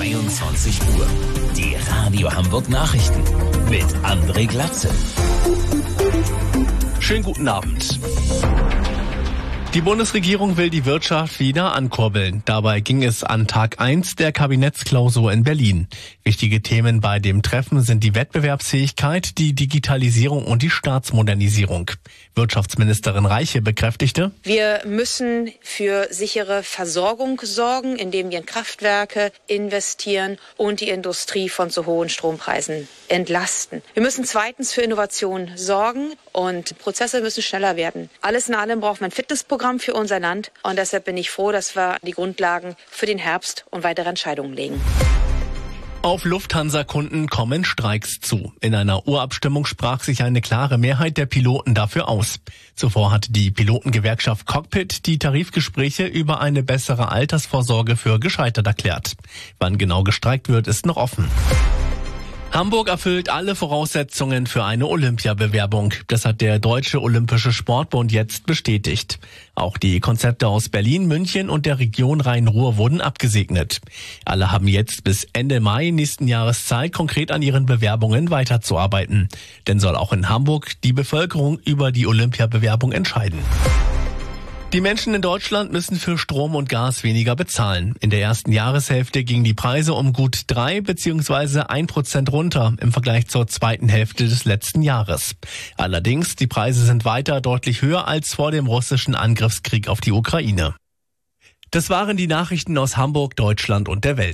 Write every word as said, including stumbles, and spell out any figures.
zweiundzwanzig Uhr. Die Radio Hamburg Nachrichten mit André Glatze. Schönen guten Abend. Die Bundesregierung will die Wirtschaft wieder ankurbeln. Dabei ging es an Tag eins der Kabinettsklausur in Berlin. Wichtige Themen bei dem Treffen sind die Wettbewerbsfähigkeit, die Digitalisierung und die Staatsmodernisierung. Wirtschaftsministerin Reiche bekräftigte: Wir müssen für sichere Versorgung sorgen, indem wir in Kraftwerke investieren und die Industrie von zu hohen Strompreisen entlasten. Wir müssen zweitens für Innovation sorgen und Prozesse müssen schneller werden. Alles in allem braucht man ein Fitnessprogramm für unser Land und deshalb bin ich froh, dass wir die Grundlagen für den Herbst und weitere Entscheidungen legen. Auf Lufthansa-Kunden kommen Streiks zu. In einer Urabstimmung sprach sich eine klare Mehrheit der Piloten dafür aus. Zuvor hatte die Pilotengewerkschaft Cockpit die Tarifgespräche über eine bessere Altersvorsorge für gescheitert erklärt. Wann genau gestreikt wird, ist noch offen. Hamburg erfüllt alle Voraussetzungen für eine Olympiabewerbung. Das hat der Deutsche Olympische Sportbund jetzt bestätigt. Auch die Konzepte aus Berlin, München und der Region Rhein-Ruhr wurden abgesegnet. Alle haben jetzt bis Ende Mai nächsten Jahres Zeit, konkret an ihren Bewerbungen weiterzuarbeiten. Denn soll auch in Hamburg die Bevölkerung über die Olympiabewerbung entscheiden. Die Menschen in Deutschland müssen für Strom und Gas weniger bezahlen. In der ersten Jahreshälfte gingen die Preise um gut drei bzw. ein Prozent runter im Vergleich zur zweiten Hälfte des letzten Jahres. Allerdings, die Preise sind weiter deutlich höher als vor dem russischen Angriffskrieg auf die Ukraine. Das waren die Nachrichten aus Hamburg, Deutschland und der Welt.